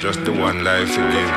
just the one life you live.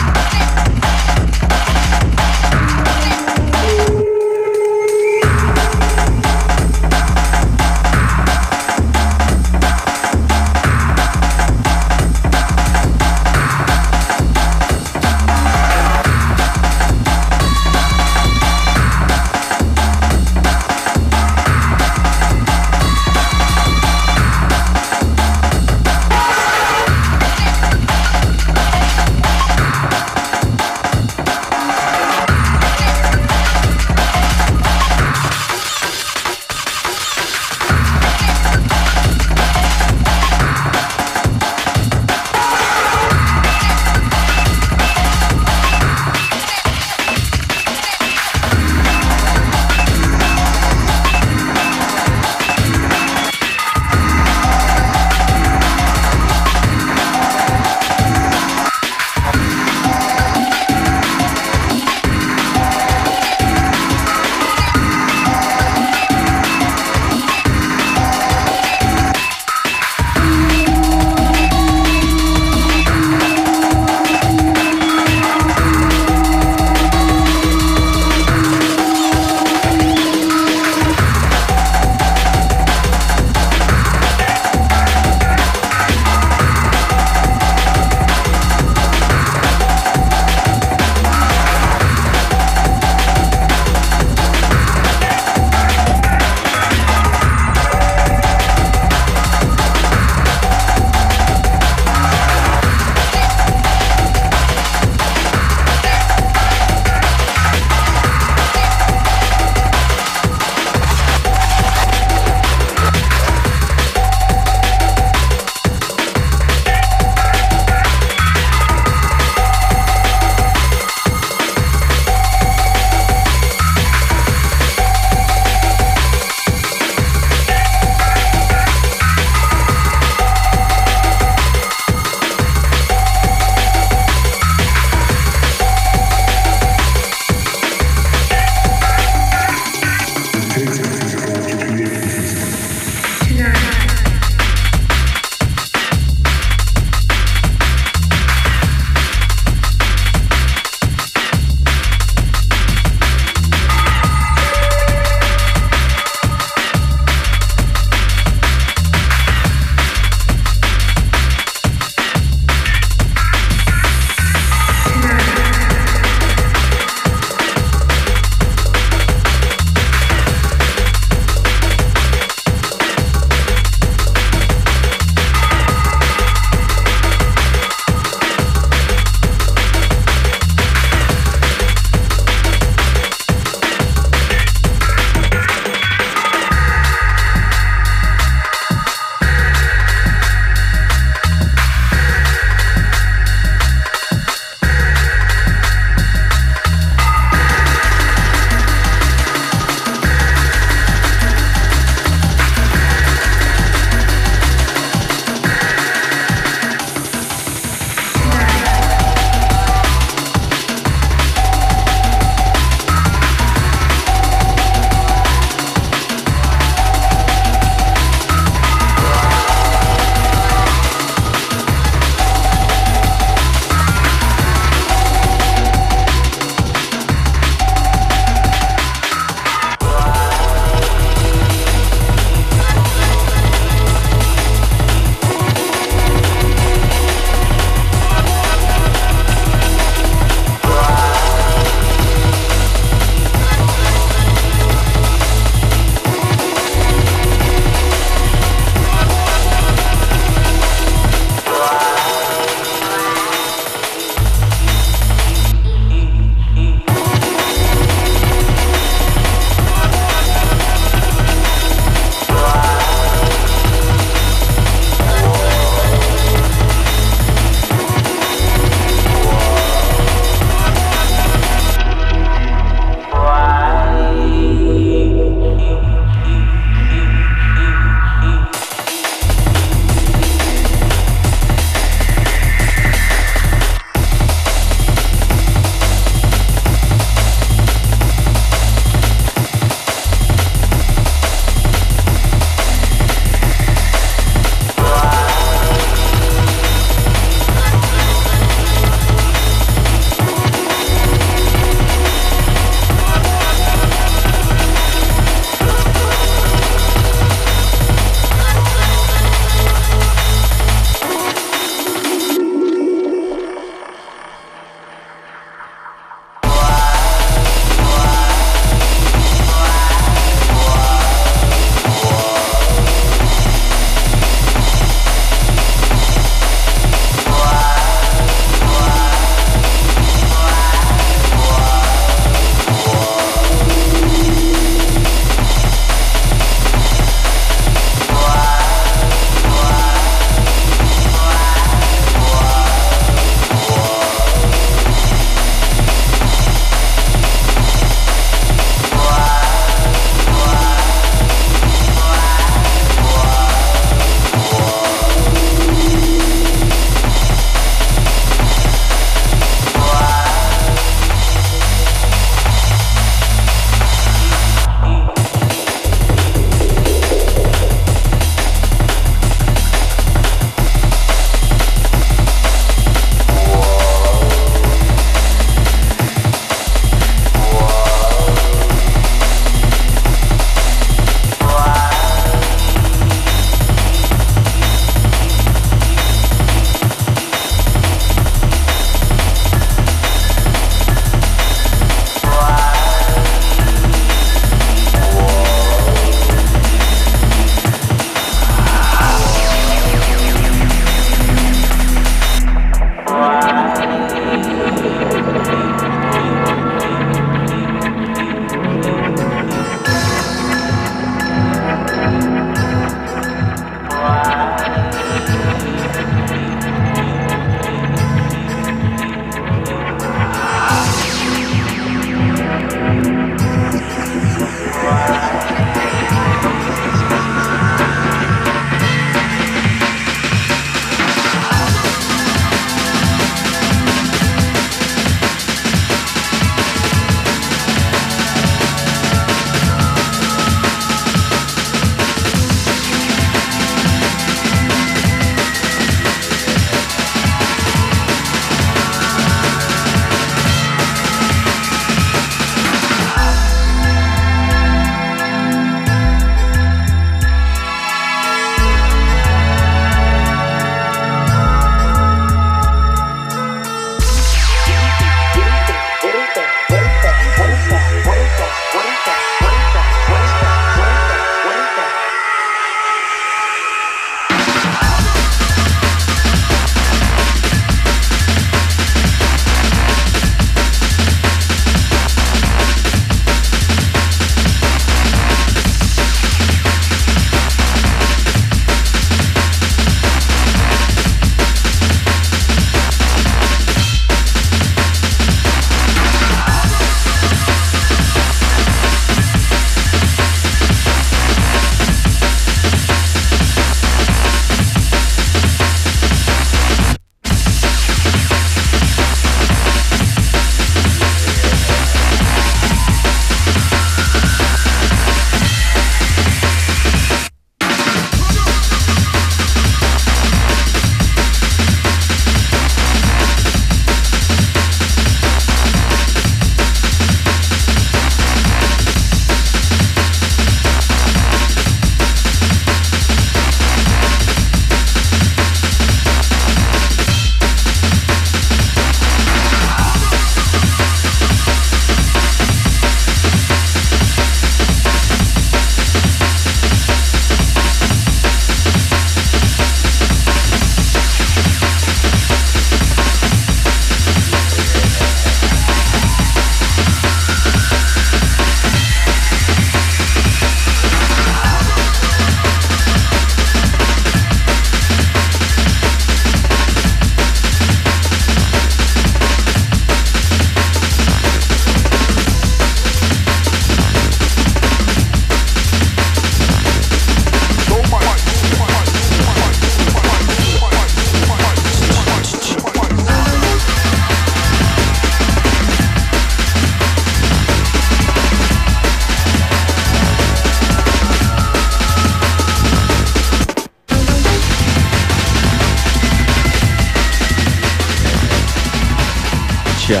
Gotcha.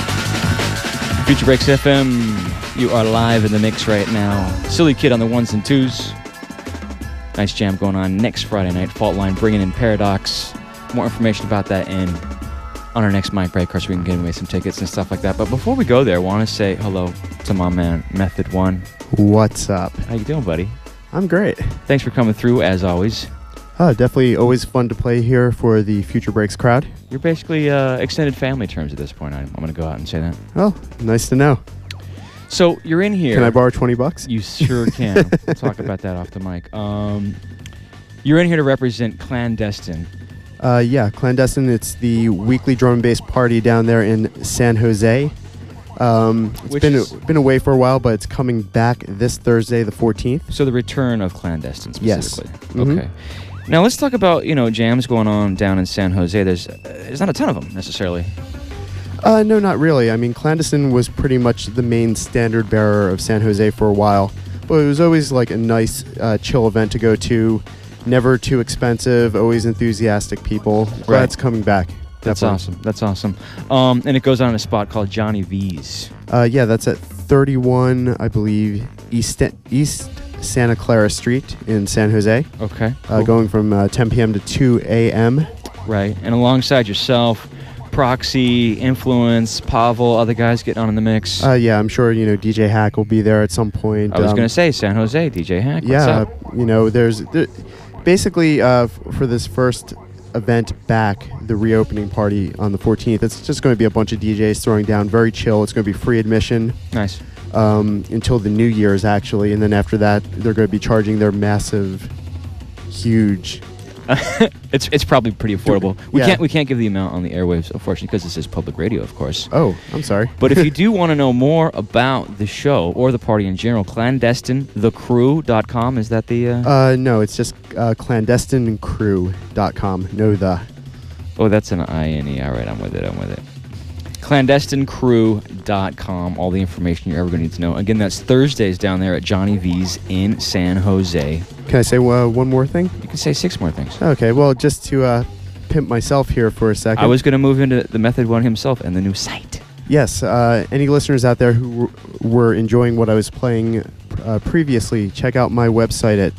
Future Breaks FM, you are live in the mix right now. Silly Kid on the ones and twos. Nice jam going on next Friday night. Fault Line bringing in Paradox. More information about that on our next mic break, so we can give away some tickets and stuff like that. But before we go there, I want to say hello to my man, Method One. What's up? How you doing, buddy? I'm great. Thanks for coming through, as always. Definitely always fun to play here for the Future Breaks crowd. You're basically extended family terms at this point. I'm going to go out and say that. Oh, nice to know. So you're in here. Can I borrow $20? You sure can. We'll talk about that off the mic. You're in here to represent Clandestine. Yeah, Clandestine. It's the weekly drum and bass party down there in San Jose. It's been away for a while, but it's coming back this Thursday, the 14th. So the return of Clandestine specifically. Yes. Mm-hmm. Okay. Now let's talk about jams going on down in San Jose. There's not a ton of them necessarily. No, not really. I mean, Clandestine was pretty much the main standard bearer of San Jose for a while, but it was always like a nice, chill event to go to. Never too expensive. Always enthusiastic people. Glad it's coming back. That's Definitely. awesome. That's awesome. And it goes on in a spot called Johnny V's. Yeah, that's at 31, I believe, East Santa Clara Street in San Jose. Okay. Cool. Going from 10 p.m. to 2 a.m. Right. And alongside yourself, Proxy, Influence, Pavel, other guys getting on in the mix. Yeah, I'm sure DJ Hack will be there at some point. I was going to say San Jose, DJ Hack. Yeah, what's up? Basically for this first event back, the reopening party on the 14th, it's just going to be a bunch of DJs throwing down, very chill. It's going to be free admission. Nice. Until the New Year's, actually, and then after that, they're going to be charging their massive, huge. It's probably pretty affordable. Yeah. We can't give the amount on the airwaves, unfortunately, because this is public radio, of course. Oh, I'm sorry. But if you do want to know more about the show or the party in general, clandestinethecrew.com, is that the... No, it's just clandestinecrew.com. No, the... Oh, that's an I-N-E. All right, I'm with it. Clandestinecrew.com. All the information you're ever going to need to know. Again, that's Thursdays down there at Johnny V's in San Jose. Can I say one more thing? You can say 6 more things. Okay, well, just to pimp myself here for a second. I was going to move into the Method One himself and the new site. Yes, any listeners out there who were enjoying what I was playing previously, check out my website at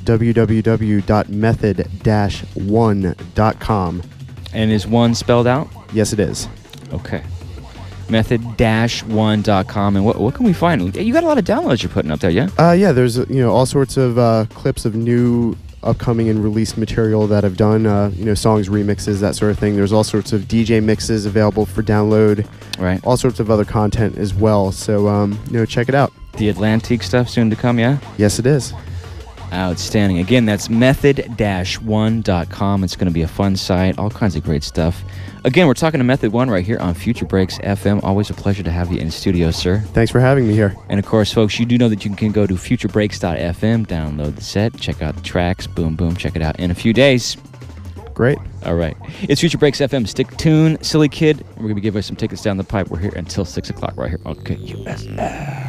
www.method-1.com. And is 1 spelled out? Yes, it is. Okay. Method-1.com. And what can we find? You got a lot of downloads you're putting up there, yeah? Yeah, there's all sorts of clips of new upcoming and released material that I've done, songs, remixes, that sort of thing. There's all sorts of DJ mixes available for download. Right. All sorts of other content as well. So, check it out. The Atlantique stuff soon to come, yeah? Yes, it is. Outstanding. Again, that's method-1.com. It's going to be a fun site. All kinds of great stuff. Again, we're talking to Method One right here on Future Breaks FM. Always a pleasure to have you in studio, sir. Thanks for having me here. And of course, folks, you do know that you can go to futurebreaks.fm, download the set, check out the tracks, boom, boom, check it out in a few days. Great. All right. It's Future Breaks FM. Stick tuned, Silly Kid. We're going to give us some tickets down the pipe. We're here until 6 o'clock right here on KUSF.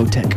Photek.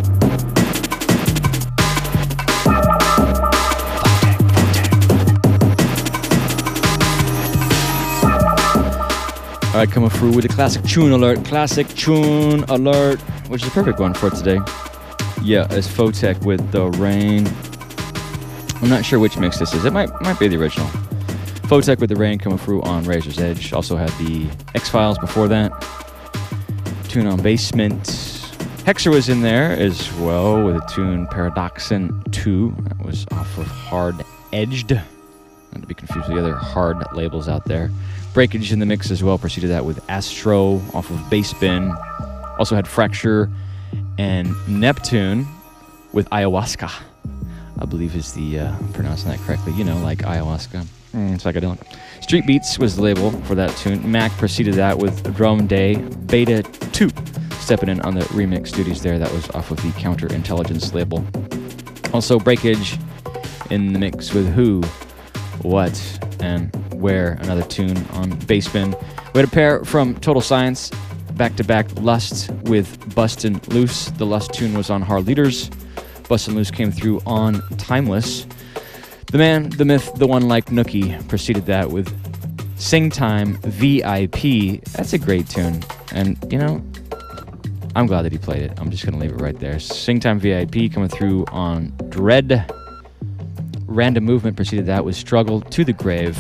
All right, coming through with a classic tune alert. Classic tune alert, which is a perfect one for today. Yeah, it's Photek with The Rain. I'm not sure which mix this is. It might be the original. Photek with The Rain coming through on Razor's Edge. Also had the X-Files before that. Tune on Basement. Hexer was in there as well with a tune Paradoxin 2. That was off of Hard Edged. Not to be confused with the other hard labels out there. Breakage in the mix as well. Preceded that with Astro off of Bass Bin. Also had Fracture and Neptune with Ayahuasca. I believe is the, I'm pronouncing that correctly, you know, like ayahuasca. Psychedelic. Street Beats was the label for that tune. Mac preceded that with Drum Day Beta 2. Stepping in on the remix duties there. That was off of the Counterintelligence label. Also Breakage in the mix with Who, What, and Where. Another tune on Bass Bin. We had a pair from Total Science. Back-to-back Lust with Bustin' Loose. The Lust tune was on Hard Leaders. Bustin' Loose came through on Timeless. The man, the myth, the one like Nookie preceded that with Sing Time VIP. That's a great tune. And, you know, I'm glad that he played it. I'm just going to leave it right there. Sing Time VIP coming through on Dread. Random Movement preceded that with Struggle to the Grave.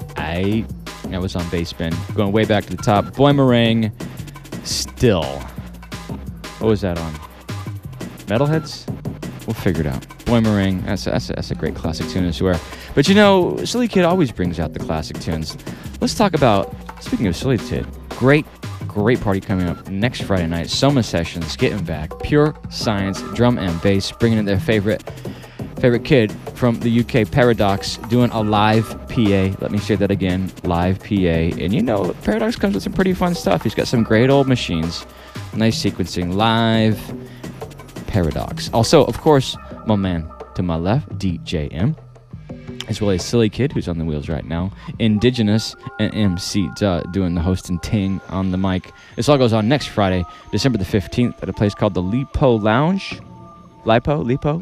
That was on Bass Bin. Going way back to the top. Boimerang. Still. What was that on? Metalheads? We'll figure it out. Boimerang. That's a great classic tune as well. But you know, Silly Kid always brings out the classic tunes. Let's talk about, speaking of Silly Kid, great party coming up next Friday night. Soma Sessions, getting back. Pure Science, drum and bass, bringing in their favorite kid from the UK, Paradox, doing a live PA. Let me say that again, live PA. And you know, Paradox comes with some pretty fun stuff. He's got some great old machines, nice sequencing, live Paradox. Also, of course, my man to my left, DJM, as well as Silly Kid, who's on the wheels right now, Indigenous, and MC Duh doing the hosting ting on the mic. This all goes on next Friday, December the 15th, at a place called the Lipo Lounge. Lipo?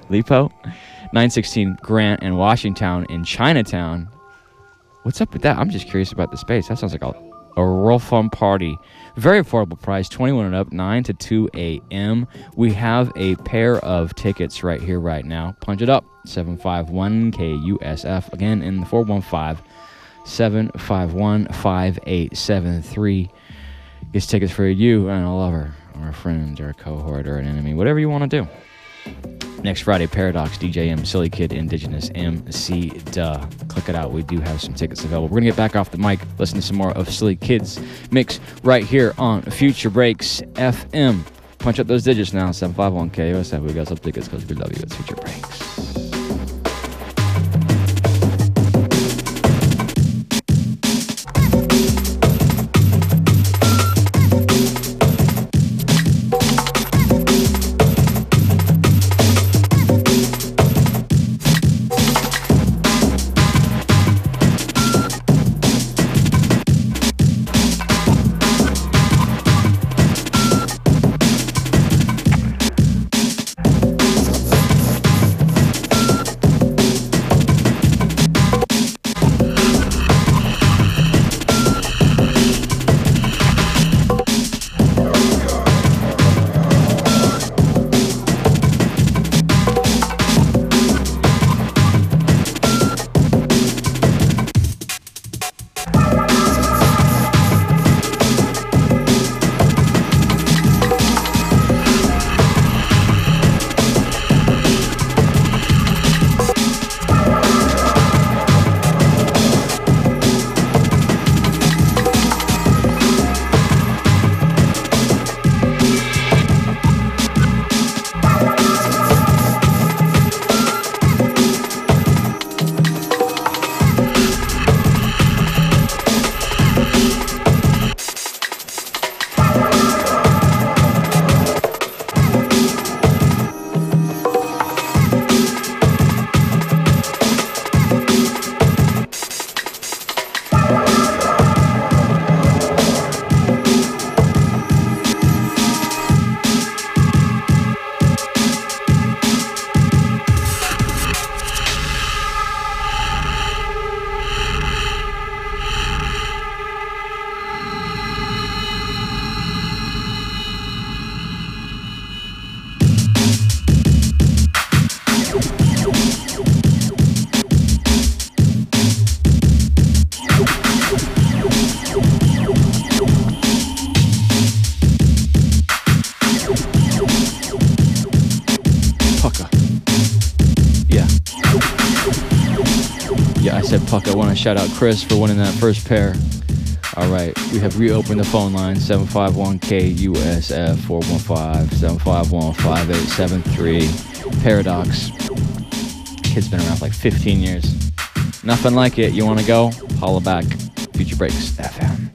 916 Grant and Washington in Chinatown. What's up with that? I'm just curious about the space. That sounds like a real fun party. Very affordable price, 21 and up, 9 to 2 a.m. We have a pair of tickets right here, right now. Punch it up, 751-KUSF. Again, in the 415-751-5873. Gets tickets for you and a lover, or a friend, or a cohort, or an enemy, whatever you want to do. Next Friday, Paradox, DJM, Silly Kid, Indigenous, MC Duh. Click it out. We do have some tickets available. We're going to get back off the mic, listen to some more of Silly Kid's mix right here on Future Breaks FM. Punch up those digits now, 751-KUSF. We got some tickets because we love you. It's Future Breaks. said, Puck, I want to shout out Chris for winning that first pair. All right, we have reopened the phone line, 751-KUSF, 415-751-5873. Paradox. Kid's been around for like 15 years. Nothing like it. You want to go? Holla back. Future Breaks FM.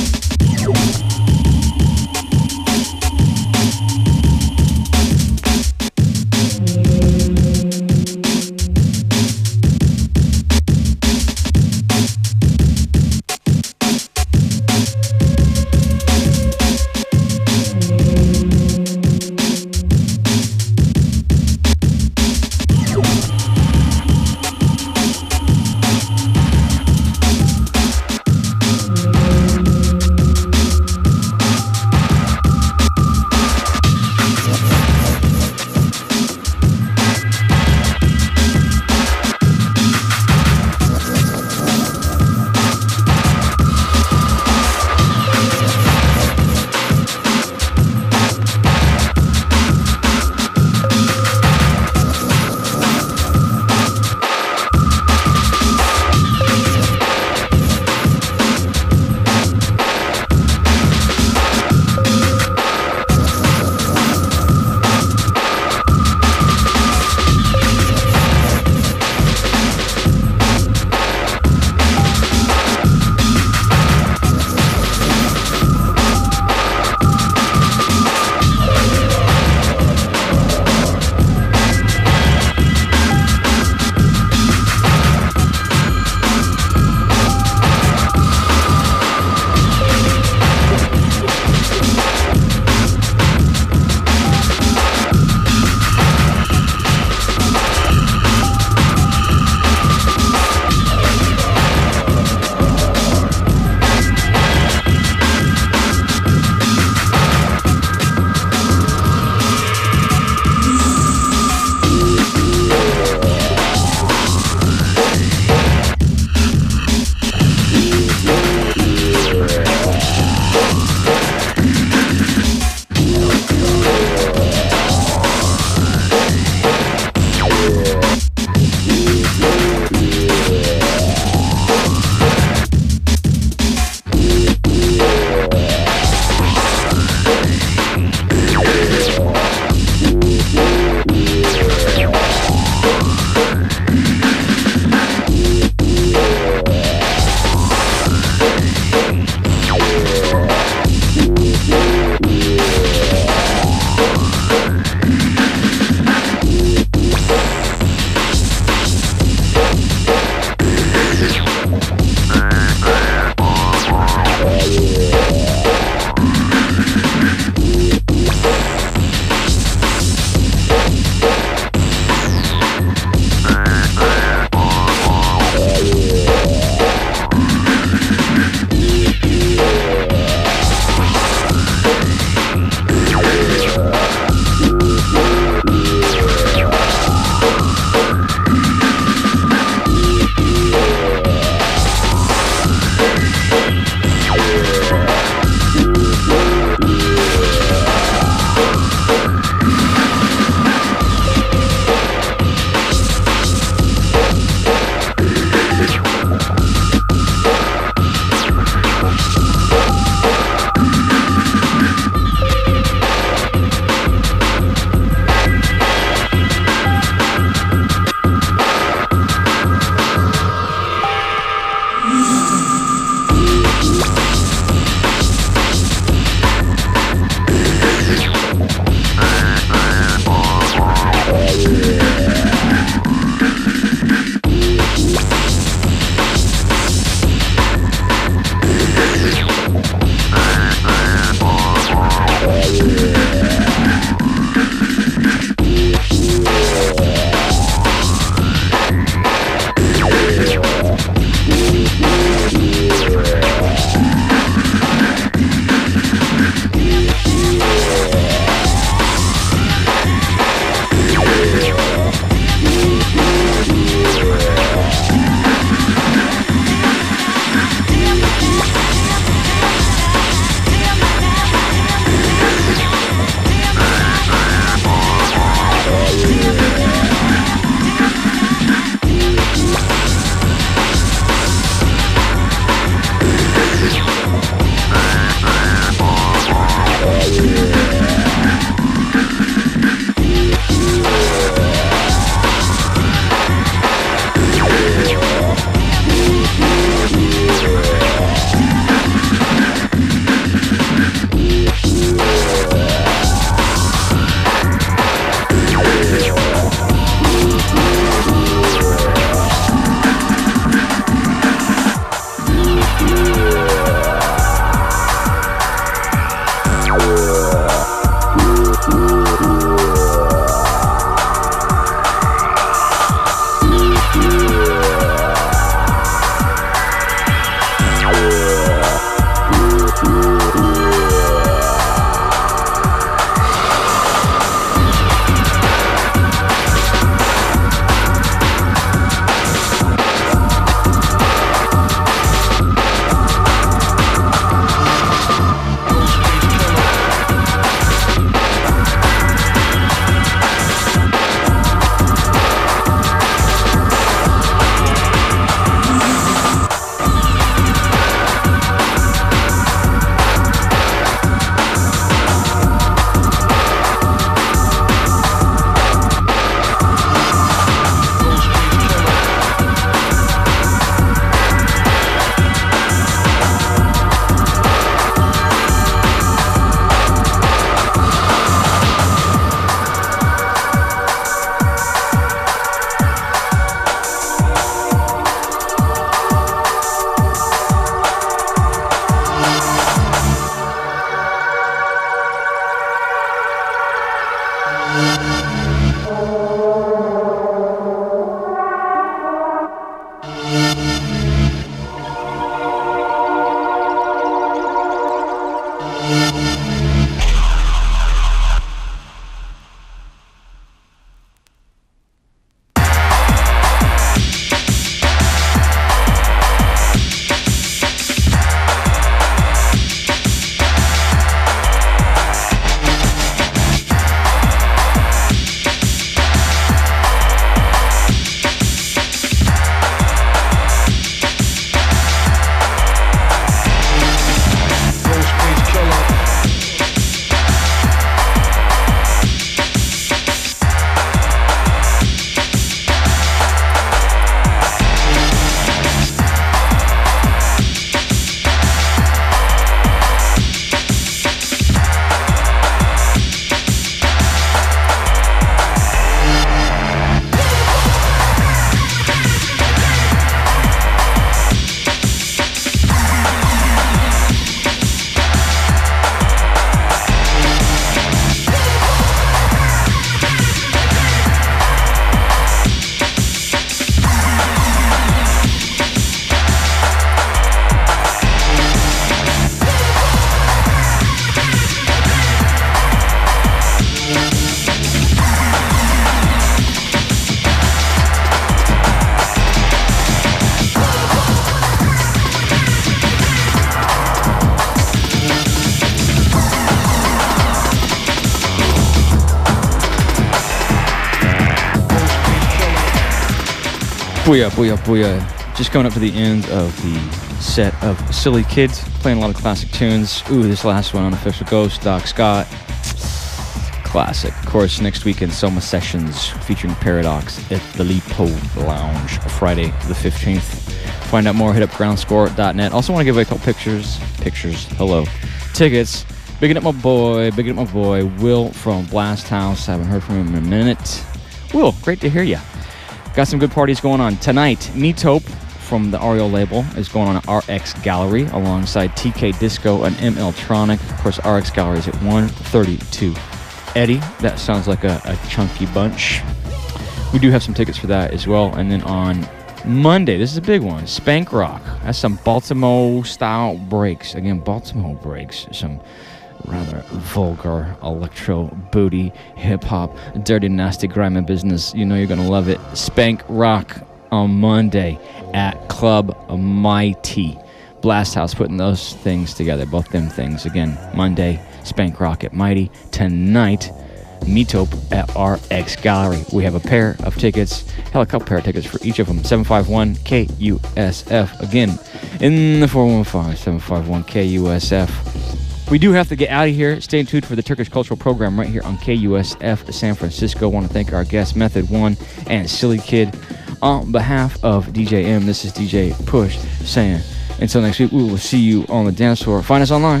Booyah, booyah, booyah. Just coming up to the end of the set of Silly Kids, playing a lot of classic tunes. Ooh, this last one, Unofficial Ghost, Doc Scott. Classic. Of course, next weekend, Soma Sessions featuring Paradox at the Lipo Lounge, Friday the 15th. Find out more, hit up groundscore.net. Also want to give away a couple pictures, hello, tickets. Bigging up my boy, Will from Blast House. Haven't heard from him in a minute. Will, great to hear you. Got some good parties going on tonight. Meatope from the Ariel label is going on at RX Gallery alongside TK Disco and M-Eltronic. Of course, RX Gallery is at 132 Eddie. That sounds like a chunky bunch. We do have some tickets for that as well. And then on Monday, this is a big one, Spank Rock. That's some Baltimore-style breaks. Again, Baltimore breaks. Some rather vulgar electro booty hip-hop, dirty, nasty, grimy business. You know you're going to love it. Spank Rock on Monday at Club Mighty. Blast House putting those things together, both them things. Again, Monday, Spank Rock at Mighty. Tonight, Meatope at RX Gallery. We have a pair of tickets, hell, a couple pair of tickets for each of them. 751 KUSF. Again, in the 415-751 KUSF. We do have to get out of here. Stay tuned for the Turkish Cultural Program right here on KUSF San Francisco. Want to thank our guests, Method One and Silly Kid. On behalf of DJ M, this is DJ Push saying, until next week, we will see you on the dance floor. Find us online,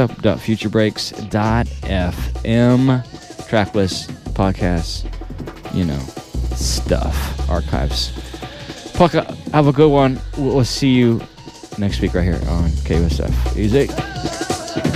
www.futurebreaks.fm. Tracklist, podcasts, stuff, archives. Pucka, have a good one. We'll see you next week right here on KUSF. Easy.